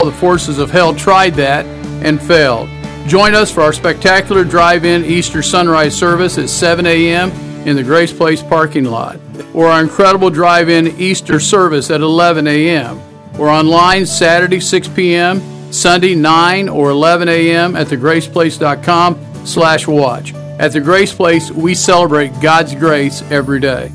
The forces of hell tried that and failed. Join us for our spectacular drive-in Easter sunrise service at 7 a.m. in the Grace Place parking lot, or our incredible drive-in Easter service at 11 a.m., or online Saturday 6 p.m., Sunday 9 or 11 a.m. at thegraceplace.com/watch. At the Grace Place, we celebrate God's grace every day.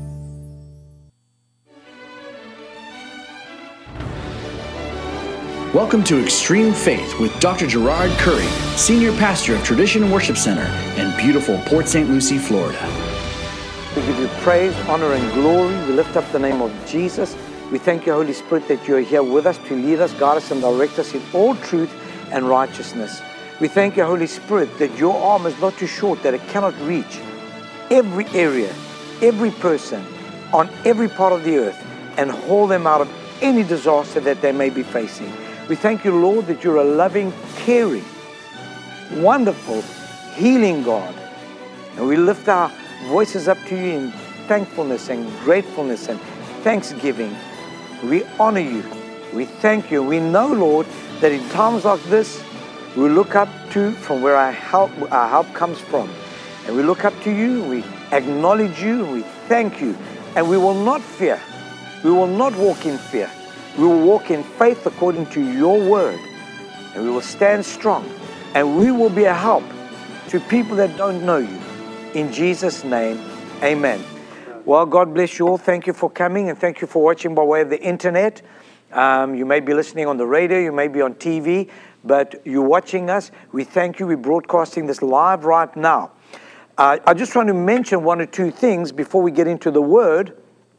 Welcome to Extreme Faith with Dr. Gerard Curry, Senior Pastor of Tradition Worship Center in beautiful Port St. Lucie, Florida. We give you praise, honor, and glory. We lift up the name of Jesus. We thank you, Holy Spirit, that you are here with us to lead us, guide us, and direct us in all truth and righteousness. We thank you, Holy Spirit, that your arm is not too short, that it cannot reach every area, every person, on every part of the earth, and haul them out of any disaster that they may be facing. We thank you, Lord, that you're a loving, caring, wonderful, healing God. And we lift our voices up to you in thankfulness and gratefulness and thanksgiving. We honor you. We thank you. We know, Lord, that in times like this, we look up to from where our help comes from. And we look up to you, we acknowledge you, we thank you. And we will not fear. We will not walk in fear. We will walk in faith according to your word. And we will stand strong. And we will be a help to people that don't know you. In Jesus' name, amen. Well, God bless you all. Thank you for coming and thank you for watching by way of the internet. You may be listening on the radio, you may be on TV, but you're watching us. We thank you. We're broadcasting this live right now. I just want to mention one or two things before we get into the word.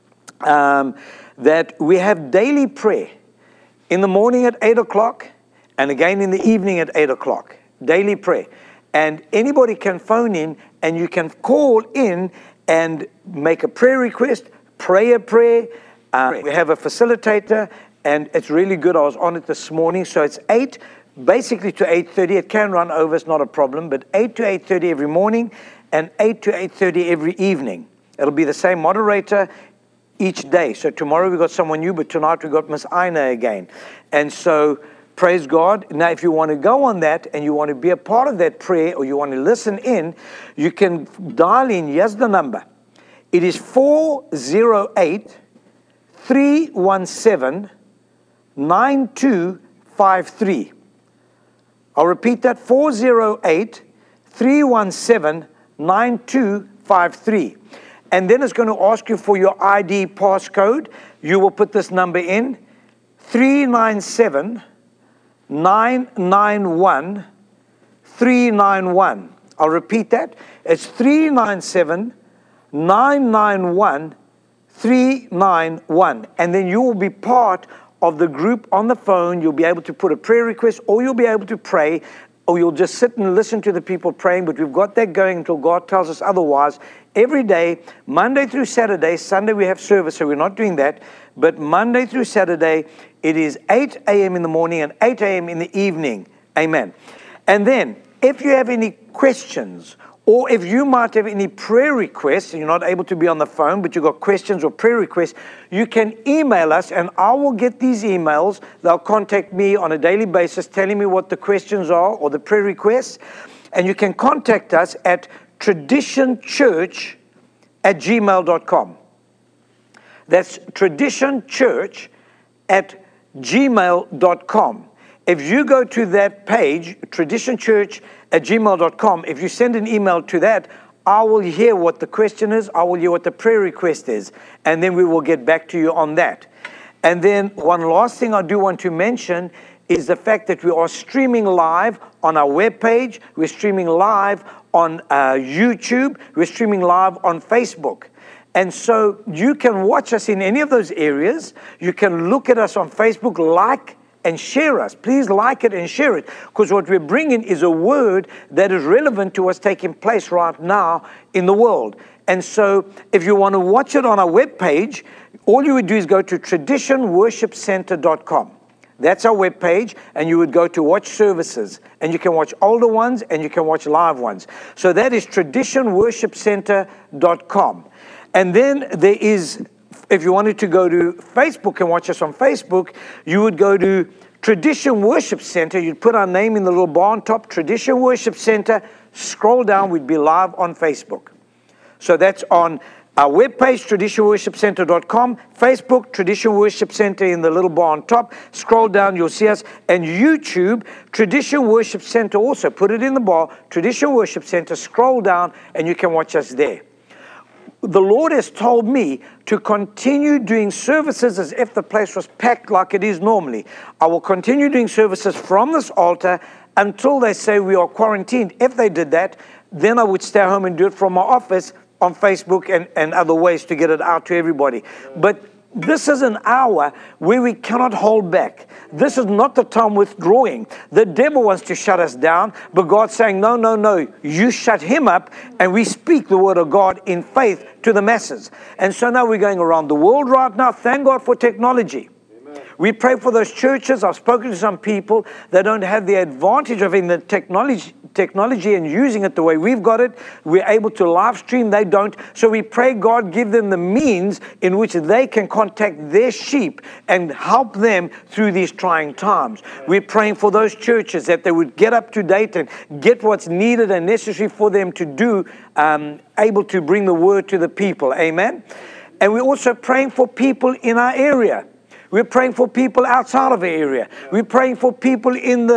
That we have daily prayer in the morning at 8 o'clock and again in the evening at 8 o'clock. Daily prayer. And anybody can phone in and you can call in and make a prayer request, pray a prayer. We have a facilitator and it's really good. I was on it this morning. So it's 8 basically to 8:30. It can run over, it's not a problem, but 8 to 8:30 every morning and 8 to 8:30 every evening. It'll be the same moderator each day. So tomorrow we got someone new, but tonight we got Miss Ina again. And so praise God. Now, if you want to go on that and you want to be a part of that prayer or you want to listen in, you can dial in. Here's the number. It is 408-317-9253. I'll repeat that, 408-317-9253. And then it's going to ask you for your ID passcode. You will put this number in, 397-991-391. I'll repeat that. It's 397-991-391. And then you will be part of the group on the phone. You'll be able to put a prayer request or you'll be able to pray or you'll just sit and listen to the people praying. But we've got that going until God tells us otherwise. Every day, Monday through Saturday. Sunday we have service, so we're not doing that. But Monday through Saturday, it is 8 a.m. in the morning and 8 a.m. in the evening. Amen. And then, if you have any questions, or if you might have any prayer requests, and you're not able to be on the phone, but you've got questions or prayer requests, you can email us, and I will get these emails. They'll contact me on a daily basis, telling me what the questions are, or the prayer requests. And you can contact us at traditionchurch@gmail.com. That's traditionchurch@gmail.com. If you go to that page, traditionchurch@gmail.com, if you send an email to that, I will hear what the question is, I will hear what the prayer request is, and then we will get back to you on that. And then one last thing I do want to mention is the fact that we are streaming live on our webpage, we're streaming live on YouTube, we're streaming live on Facebook. And so you can watch us in any of those areas. You can look at us on Facebook, like and share us. Please like it and share it, because what we're bringing is a word that is relevant to what's taking place right now in the world. And so if you want to watch it on our webpage, all you would do is go to traditionworshipcenter.com. That's our webpage, and you would go to watch services, and you can watch older ones and you can watch live ones. So that is traditionworshipcenter.com. And then there is, if you wanted to go to Facebook and watch us on Facebook, you would go to Tradition Worship Center, you'd put our name in the little bar on top, Tradition Worship Center, scroll down, we'd be live on Facebook. So that's on our webpage, traditionworshipcenter.com, Facebook, Tradition Worship Center in the little bar on top. Scroll down, you'll see us. And YouTube, Tradition Worship Center also. Put it in the bar, Tradition Worship Center, scroll down, and you can watch us there. The Lord has told me to continue doing services as if the place was packed like it is normally. I will continue doing services from this altar until they say we are quarantined. If they did that, then I would stay home and do it from my office on Facebook and other ways to get it out to everybody. But this is an hour where we cannot hold back. This is not the time withdrawing. The devil wants to shut us down, but God's saying, no, no, no, you shut him up, and we speak the word of God in faith to the masses. And so now we're going around the world right now. Thank God for technology. We pray for those churches. I've spoken to some people that don't have the advantage of in the technology and using it the way we've got it. We're able to live stream. They don't. So we pray God give them the means in which they can contact their sheep and help them through these trying times. We're praying for those churches that they would get up to date and get what's needed and necessary for them to do, able to bring the word to the people. Amen. And we're also praying for people in our area. We're praying for people outside of the area. We're praying for people in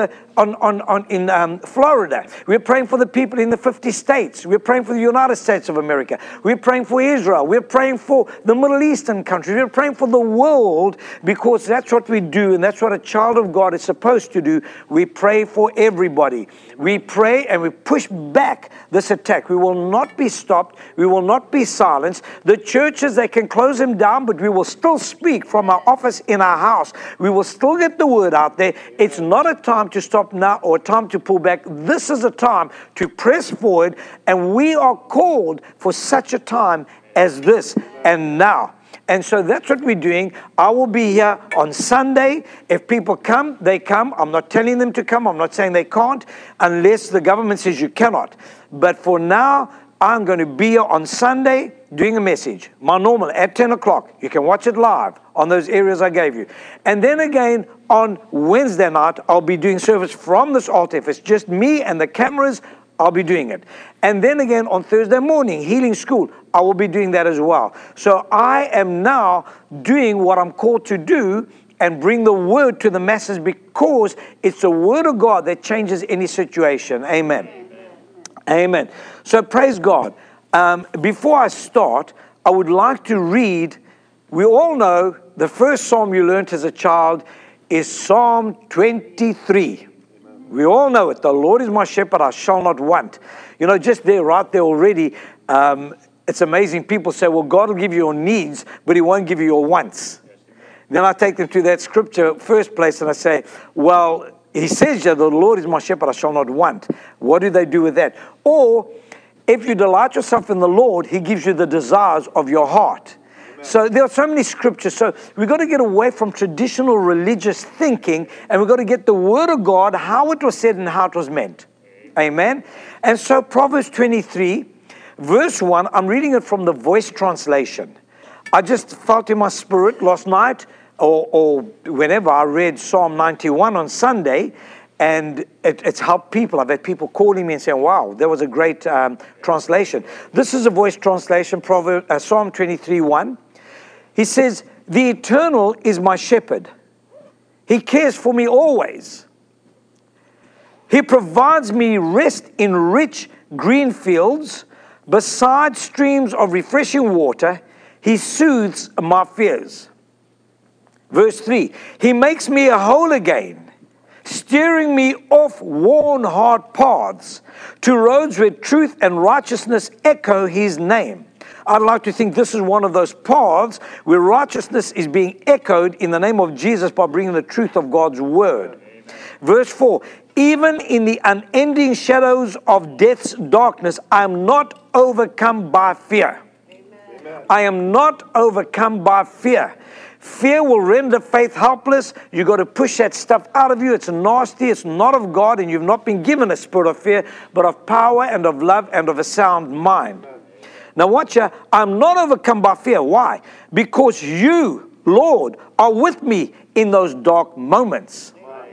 Florida. We're praying for the people in the 50 states. We're praying for the United States of America. We're praying for Israel. We're praying for the Middle Eastern countries. We're praying for the world, because that's what we do, and that's what a child of God is supposed to do. We pray for everybody. We pray and we push back this attack. We will not be stopped. We will not be silenced. The churches, they can close them down, but we will still speak from our office in our house. We will still get the word out there. It's not a time to stop now or a time to pull back. This is a time to press forward, and we are called for such a time as this and now. And so that's what we're doing. I will be here on Sunday. If people come, they come. I'm not telling them to come. I'm not saying they can't unless the government says you cannot. But for now, I'm going to be here on Sunday doing a message, my normal, at 10 o'clock. You can watch it live on those areas I gave you. And then again, on Wednesday night, I'll be doing service from this altar. If it's just me and the cameras, I'll be doing it. And then again, on Thursday morning, Healing School, I will be doing that as well. So I am now doing what I'm called to do and bring the word to the masses, because it's the word of God that changes any situation. Amen. Amen. So praise God. Before I start, I would like to read, we all know the first psalm you learned as a child is Psalm 23. We all know it. The Lord is my shepherd, I shall not want. You know, just there, right there already, it's amazing. People say, well, God will give you your needs, but he won't give you your wants. Then I take them to that scripture first place and I say, well, he says, the Lord is my shepherd, I shall not want. What do they do with that? Or, if you delight yourself in the Lord, he gives you the desires of your heart. Amen. So there are so many scriptures. So we've got to get away from traditional religious thinking, and we've got to get the word of God, how it was said and how it was meant. Amen. And so Proverbs 23, verse 1, I'm reading it from the Voice translation. I just felt in my spirit last night, or whenever I read Psalm 91 on Sunday, and it's helped people. I've had people calling me and saying, wow, that was a great translation. This is a Voice translation, Psalm 23:1. He says, the Eternal is my shepherd. He cares for me always. He provides me rest in rich green fields, beside streams of refreshing water. He soothes my fears. Verse 3, he makes me whole again, steering me off worn hard paths to roads where truth and righteousness echo his name. I'd like to think this is one of those paths where righteousness is being echoed in the name of Jesus by bringing the truth of God's word. Verse 4, even in the unending shadows of death's darkness, I am not overcome by fear. Amen. I am not overcome by fear. Fear will render faith helpless. You've got to push that stuff out of you. It's nasty. It's not of God, and you've not been given a spirit of fear, but of power and of love and of a sound mind. Now watch here. I'm not overcome by fear. Why? Because you, Lord, are with me in those dark moments.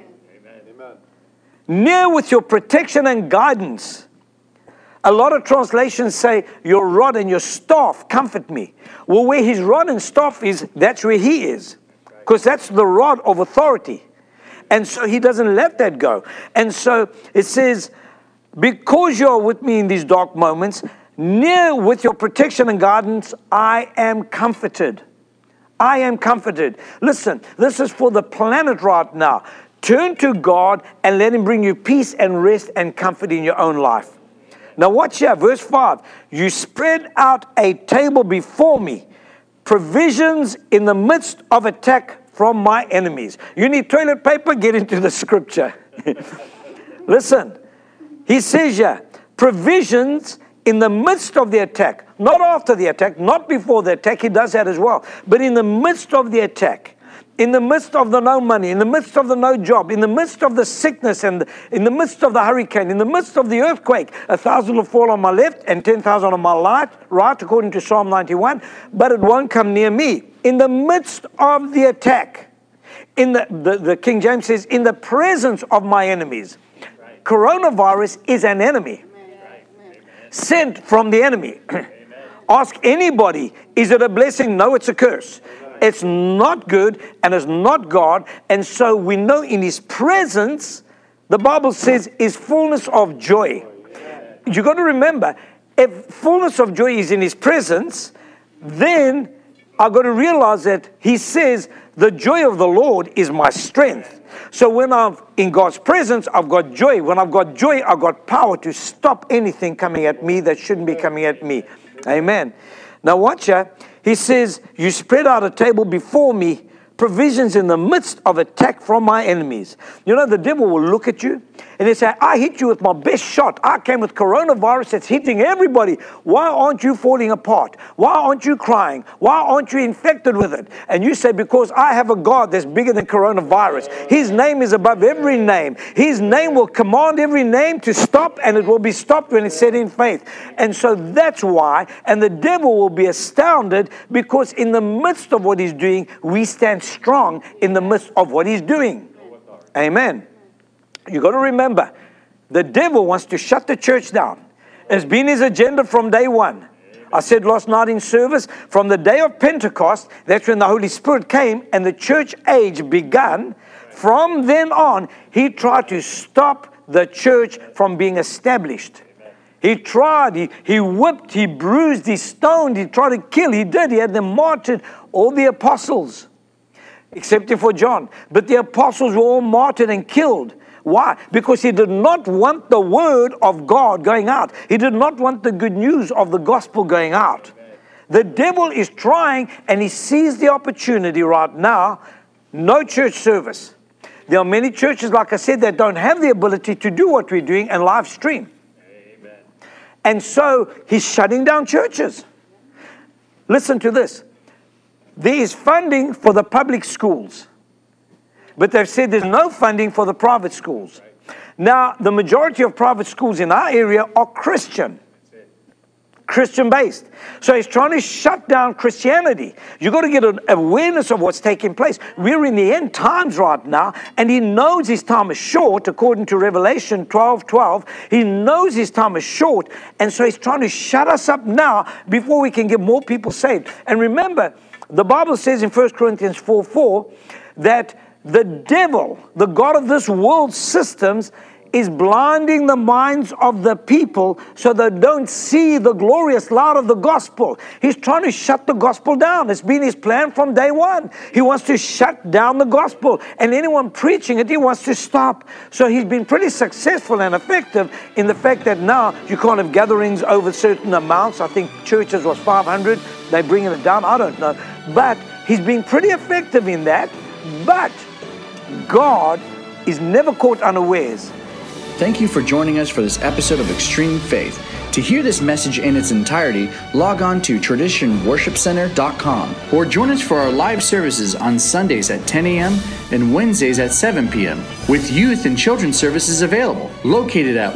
Near with your protection and guidance. A lot of translations say, your rod and your staff comfort me. Well, where his rod and staff is, that's where he is. Because that's the rod of authority. And so he doesn't let that go. And so it says, because you're with me in these dark moments, near with your protection and guidance, I am comforted. I am comforted. Listen, this is for the planet right now. Turn to God and let him bring you peace and rest and comfort in your own life. Now watch here, verse 5. You spread out a table before me, provisions in the midst of attack from my enemies. You need toilet paper? Get into the scripture. Listen, he says here, provisions in the midst of the attack, not after the attack, not before the attack, he does that as well, but in the midst of the attack, in the midst of the no money, in the midst of the no job, in the midst of the sickness, and in the midst of the hurricane, in the midst of the earthquake, 1,000 will fall on my left and 10,000 on my right, according to Psalm 91, but it won't come near me. In the midst of the attack, in the King James says, in the presence of my enemies. Coronavirus is an enemy. Sent from the enemy. Ask anybody, is it a blessing? No, it's a curse. It's not good and it's not God. And so we know in his presence, the Bible says, is fullness of joy. You got to remember, if fullness of joy is in his presence, then I've got to realize that he says, the joy of the Lord is my strength. So when I'm in God's presence, I've got joy. When I've got joy, I've got power to stop anything coming at me that shouldn't be coming at me. Amen. Now watch here. He says, you spread out a table before me, provisions in the midst of attack from my enemies. You know, the devil will look at you and they say, I hit you with my best shot. I came with coronavirus that's hitting everybody. Why aren't you falling apart? Why aren't you crying? Why aren't you infected with it? And you say, because I have a God that's bigger than coronavirus. His name is above every name. His name will command every name to stop, and it will be stopped when it's said in faith. And so that's why, and the devil will be astounded, because in the midst of what he's doing, we stand strong in the midst of what he's doing. Amen. You got to remember, the devil wants to shut the church down. It's been his agenda from day one. I said last night in service, from the day of Pentecost, that's when the Holy Spirit came and the church age began. From then on, he tried to stop the church from being established. He tried, he whipped, he bruised, he stoned, he tried to kill, he did. He had them martyred, all the apostles, except for John. But the apostles were all martyred and killed. Why? Because he did not want the word of God going out. He did not want the good news of the gospel going out. The devil is trying, and he sees the opportunity right now. No church service. There are many churches, like I said, that don't have the ability to do what we're doing and live stream. Amen. And so he's shutting down churches. Listen to this. There is funding for the public schools, but they've said there's no funding for the private schools. Now, the majority of private schools in our area are Christian-based. So he's trying to shut down Christianity. You've got to get an awareness of what's taking place. We're in the end times right now, and he knows his time is short, according to Revelation 12:12. He knows his time is short, and so he's trying to shut us up now before we can get more people saved. And remember, the Bible says in 1 Corinthians 4:4 that the devil, the God of this world's systems, is blinding the minds of the people so they don't see the glorious light of the gospel. He's trying to shut the gospel down. It's been his plan from day one. He wants to shut down the gospel, and anyone preaching it, he wants to stop. So he's been pretty successful and effective in the fact that now you can't have gatherings over certain amounts. I think churches was 500. They're bringing it down. I don't know. But he's been pretty effective in that. But God is never caught unawares. Thank you for joining us for this episode of Extreme Faith. To hear this message in its entirety, log on to traditionworshipcenter.com or join us for our live services on Sundays at 10 a.m. and Wednesdays at 7 p.m. with youth and children's services available, located at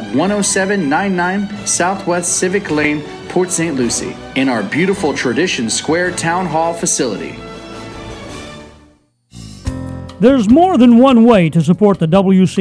10799 Southwest Civic Lane, Port St. Lucie, in our beautiful Tradition Square Town Hall facility. There's more than one way to support the WC